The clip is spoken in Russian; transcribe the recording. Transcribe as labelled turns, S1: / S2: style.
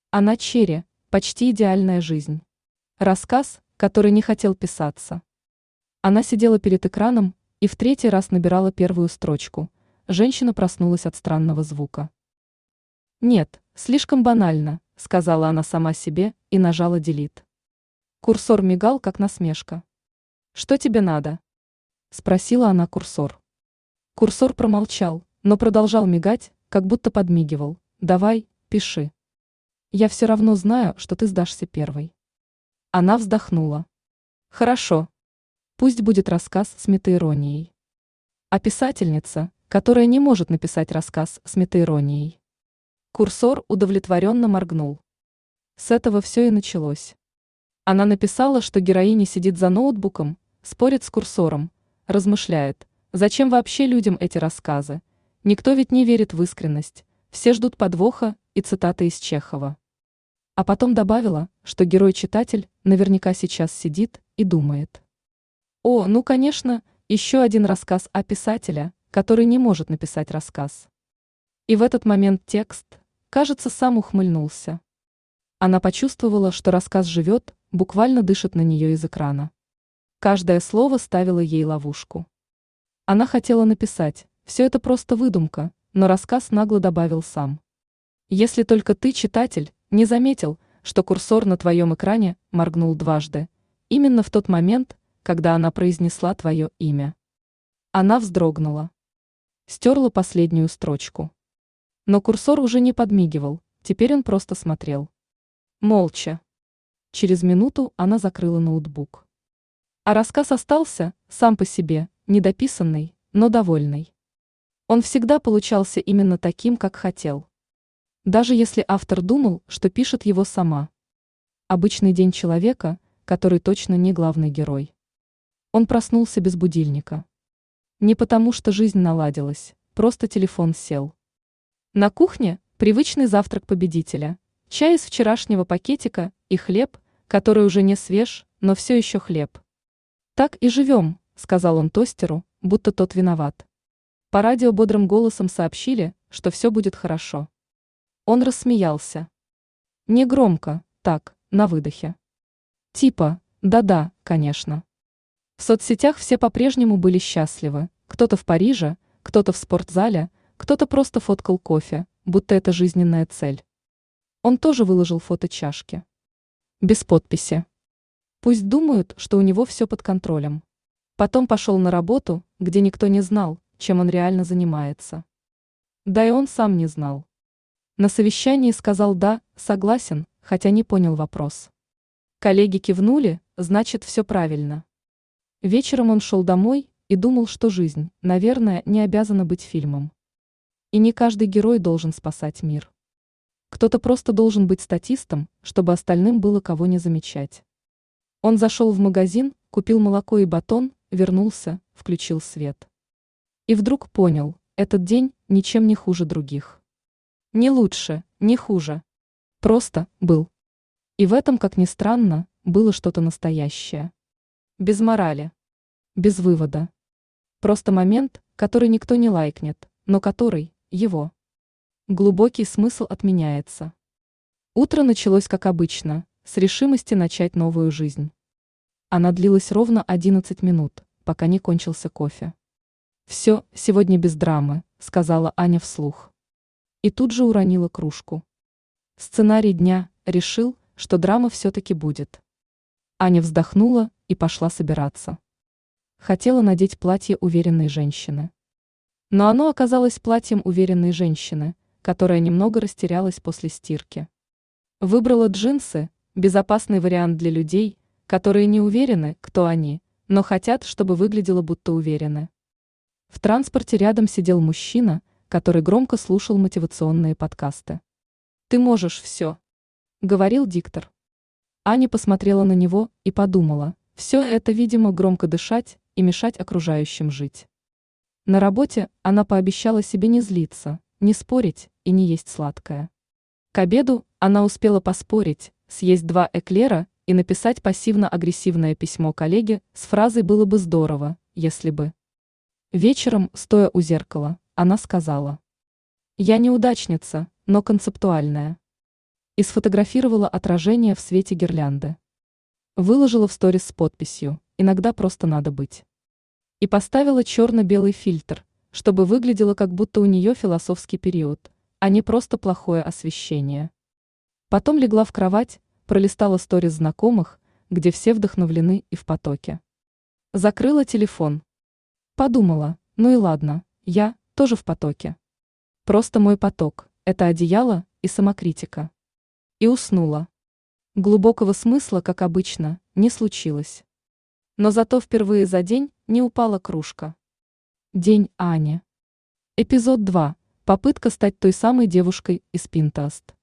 S1: Она Черри, почти идеальная жизнь. Рассказ, который не хотел писаться. Она сидела перед экраном и в третий раз набирала первую строчку. Женщина проснулась от странного звука. «Нет, слишком банально», — сказала она сама себе и нажала «Делит». Курсор мигал, как насмешка. «Что тебе надо?» — спросила она курсор. Курсор промолчал, но продолжал мигать, как будто подмигивал. «Давай, пиши. Я все равно знаю, что ты сдашься первой». Она вздохнула. «Хорошо. Пусть будет рассказ с метаиронией». А писательница, которая не может написать рассказ с метаиронией. Курсор удовлетворенно моргнул. С этого все и началось. Она написала, что героиня сидит за ноутбуком, спорит с курсором, размышляет, зачем вообще людям эти рассказы. Никто ведь не верит в искренность, все ждут подвоха и цитаты из Чехова. А потом добавила, что герой-читатель наверняка сейчас сидит и думает. О, ну конечно, еще один рассказ о писателе, который не может написать рассказ. И в этот момент текст, кажется, сам ухмыльнулся. Она почувствовала, что рассказ живет, буквально дышит на нее из экрана. Каждое слово ставило ей ловушку. Она хотела написать, все это просто выдумка, но рассказ нагло добавил сам. Если только ты, читатель, не заметил, что курсор на твоем экране моргнул дважды, именно в тот момент, когда она произнесла твое имя. Она вздрогнула. Стерла последнюю строчку. Но курсор уже не подмигивал, теперь он просто смотрел. Молча. Через минуту она закрыла ноутбук. А рассказ остался, сам по себе, недописанный, но довольный. Он всегда получался именно таким, как хотел. Даже если автор думал, что пишет его сама. Обычный день человека, который точно не главный герой. Он проснулся без будильника. Не потому, что жизнь наладилась, просто телефон сел. На кухне привычный завтрак победителя. Чай из вчерашнего пакетика и хлеб, который уже не свеж, но все еще хлеб. «Так и живем», — сказал он тостеру, будто тот виноват. По радио бодрым голосом сообщили, что все будет хорошо. Он рассмеялся. Не громко, так, на выдохе. Типа, да-да, конечно. В соцсетях все по-прежнему были счастливы, кто-то в Париже, кто-то в спортзале, кто-то просто фоткал кофе, будто это жизненная цель. Он тоже выложил фото чашки. Без подписи. Пусть думают, что у него все под контролем. Потом пошел на работу, где никто не знал, чем он реально занимается. Да и он сам не знал. На совещании сказал «да», согласен, хотя не понял вопрос. Коллеги кивнули, значит, все правильно. Вечером он шел домой и думал, что жизнь, наверное, не обязана быть фильмом. И не каждый герой должен спасать мир. Кто-то просто должен быть статистом, чтобы остальным было кого не замечать. Он зашел в магазин, купил молоко и батон, вернулся, включил свет. И вдруг понял, этот день ничем не хуже других. Не лучше, не хуже. Просто был. И в этом, как ни странно, было что-то настоящее. Без морали. Без вывода. Просто момент, который никто не лайкнет, но который – его. Глубокий смысл отменяется. Утро началось как обычно, с решимости начать новую жизнь. Она длилась ровно 11 минут, пока не кончился кофе. «Все, сегодня без драмы», — сказала Аня вслух. И тут же уронила кружку. Сценарий дня решил, что драма все-таки будет. Аня вздохнула и пошла собираться. Хотела надеть платье уверенной женщины. Но оно оказалось платьем уверенной женщины, которая немного растерялась после стирки. Выбрала джинсы, безопасный вариант для людей, которые не уверены, кто они, но хотят, чтобы выглядело будто уверены. В транспорте рядом сидел мужчина, который громко слушал мотивационные подкасты. «Ты можешь все», — говорил диктор. Аня посмотрела на него и подумала, все это, видимо, громко дышать и мешать окружающим жить. На работе она пообещала себе не злиться, не спорить и не есть сладкое. К обеду она успела поспорить, съесть 2 эклера и написать пассивно-агрессивное письмо коллеге с фразой «было бы здорово, если бы». Вечером, стоя у зеркала, она сказала: «Я неудачница, но концептуальная». и сфотографировала отражение в свете гирлянды. Выложила в сторис с подписью «Иногда просто надо быть». И поставила черно-белый фильтр, чтобы выглядело, как будто у нее философский период, а не просто плохое освещение. Потом легла в кровать, пролистала сторис знакомых, где все вдохновлены и в потоке. Закрыла телефон. Подумала, ну и ладно, я тоже в потоке. Просто мой поток – это одеяло и самокритика. И уснула. Глубокого смысла, как обычно, не случилось. Но зато впервые за день не упала кружка. День Ани. Эпизод 2. Попытка стать той самой девушкой из Pinterest.